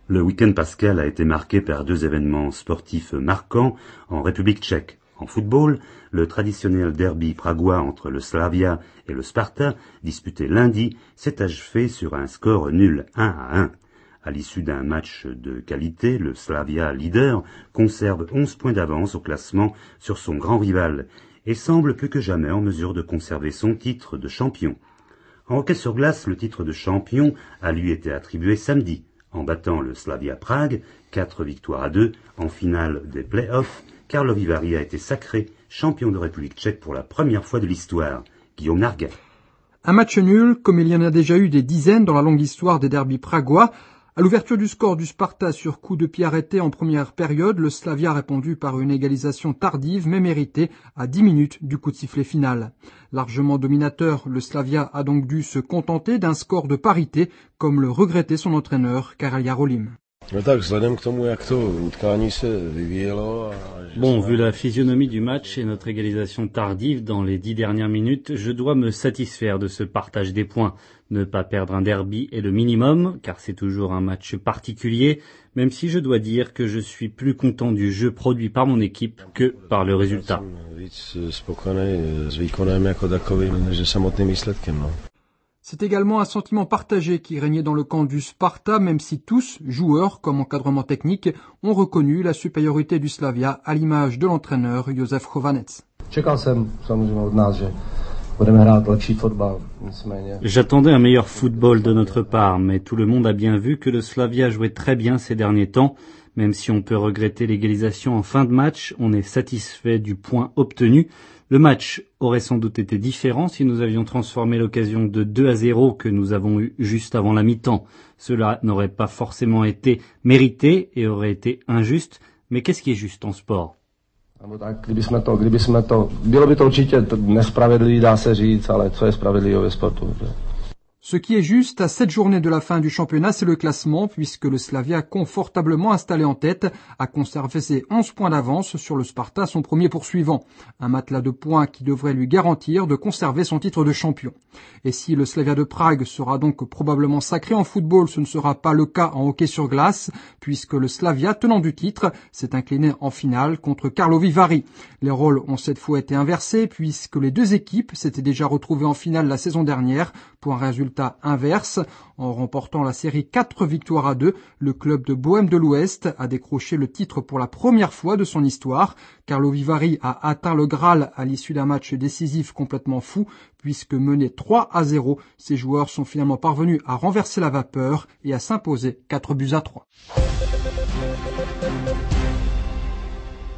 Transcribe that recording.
Le week-end pascal a été marqué par deux événements sportifs marquants en République tchèque. En football, le traditionnel derby pragois entre le Slavia et le Sparta, disputé lundi, s'est achevé sur un score nul 1-1. À l'issue d'un match de qualité, le Slavia, leader, conserve 11 points d'avance au classement sur son grand rival et semble plus que jamais en mesure de conserver son titre de champion. En hockey sur glace, le titre de champion a lui été attribué samedi. En battant le Slavia Prague, 4-2 en finale des play-offs, Karlovy Vary a été sacré champion de République tchèque pour la première fois de l'histoire. Guillaume Narguet. Un match nul, comme il y en a déjà eu des dizaines dans la longue histoire des derbys pragois. À l'ouverture du score du Sparta sur coup de pied arrêté en première période, le Slavia a répondu par une égalisation tardive mais méritée à 10 minutes du coup de sifflet final. Largement dominateur, le Slavia a donc dû se contenter d'un score de parité, comme le regrettait son entraîneur Karel Jarolim. Bon, vu la physionomie du match et notre égalisation tardive dans les 10 dernières minutes, je dois me satisfaire de ce partage des points. Ne pas perdre un derby est le minimum, car c'est toujours un match particulier, même si je dois dire que je suis plus content du jeu produit par mon équipe que par le résultat. C'est également un sentiment partagé qui régnait dans le camp du Sparta, même si tous, joueurs comme encadrement technique, ont reconnu la supériorité du Slavia à l'image de l'entraîneur Josef Chovanec. J'attendais un meilleur football de notre part, mais tout le monde a bien vu que le Slavia jouait très bien ces derniers temps. Même si on peut regretter l'égalisation en fin de match, on est satisfait du point obtenu. Le match aurait sans doute été différent si nous avions transformé l'occasion de 2-0 que nous avons eue juste avant la mi-temps. Cela n'aurait pas forcément été mérité et aurait été injuste. Mais qu'est-ce qui est juste en sport ? Ce qui est juste à 7 journées de la fin du championnat, c'est le classement, puisque le Slavia, confortablement installé en tête, a conservé ses 11 points d'avance sur le Sparta, son premier poursuivant. Un matelas de points qui devrait lui garantir de conserver son titre de champion. Et si le Slavia de Prague sera donc probablement sacré en football, ce ne sera pas le cas en hockey sur glace, puisque le Slavia, tenant du titre, s'est incliné en finale contre Karlovy Vary. Les rôles ont cette fois été inversés, puisque les deux équipes s'étaient déjà retrouvées en finale la saison dernière, pour un résultat inverse. En remportant la série 4-2, le club de Bohême de l'Ouest a décroché le titre pour la première fois de son histoire. Karlovy Vary a atteint le Graal à l'issue d'un match décisif complètement fou, puisque mené 3-0, ses joueurs sont finalement parvenus à renverser la vapeur et à s'imposer 4-3.